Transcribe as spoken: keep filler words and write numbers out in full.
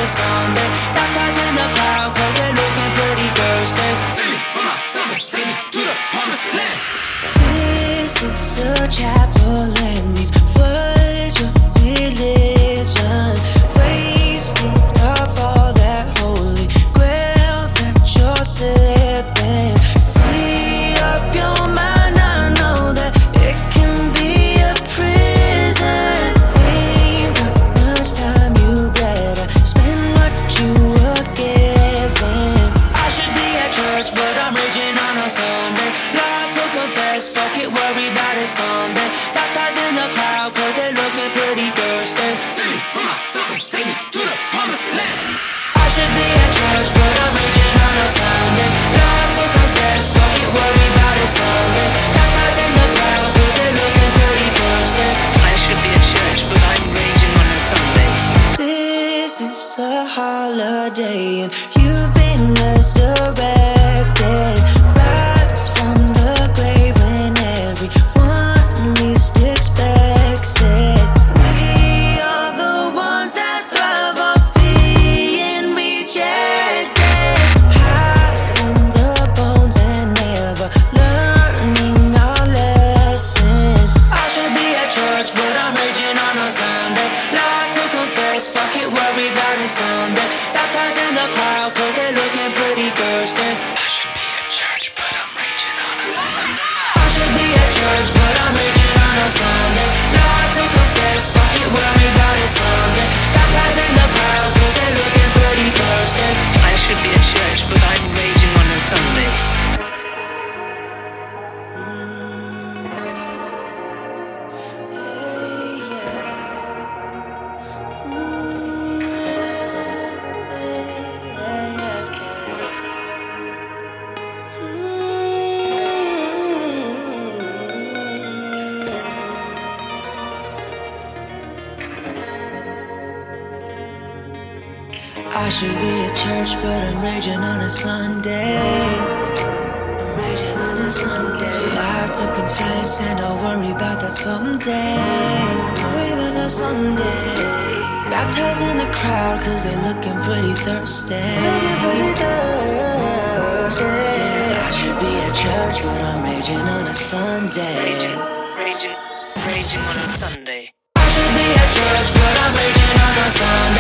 a Sunday. Baptized in the crowd, cause they're looking pretty thirsty. Save me from myself and take me to the promised land. This is a chapel and these words your religion. Wasted of all that holy grail that you're sipping. Free up your mind, I know that it can be a prison. Ain't got much time, you better spend what you were given. I should be at church, but I'm raging on a Sunday. Love to confess, fuck it, worry about it someday. Baptized in the crowd, cause they're looking pretty thirsty. Save me from myself and take me to the promised land. I should be at church, but I'm raging on a Sunday. Love to confess, fuck it, worry about it someday. Baptized in the crowd, cause they're looking pretty thirsty. I should be at church, but I'm raging on a Sunday. This is a holiday and you've been resurrected. Rise from the grave when everyone least expects it. We are the ones that thrive on being rejected. Hiding the bones and never learning our lesson. I should be at church, but I'm raging on a Sunday. Like to confess, fuck it, worry about it someday. Baptized in the crowd, cause they're looking pretty thirsty. I should be at church, but I'm raging on a I should be at church, but I'm raging on a Sunday. Like to confess, fuck it, worry about it someday. Baptized in the crowd, cause they're looking pretty thirsty. I should be at church, but I'm raging on a Sunday. I should be at church, but I'm raging on a Sunday. I'm raging on a Sunday. I have to confess, and I'll worry about that someday. Worry about that someday. Baptized in the crowd, cause they're looking pretty thirsty. Looking pretty thirsty. Yeah, I should be at church, but I'm raging on a Sunday. Raging, raging, raging on a Sunday. I should be at church, but I'm raging on a Sunday.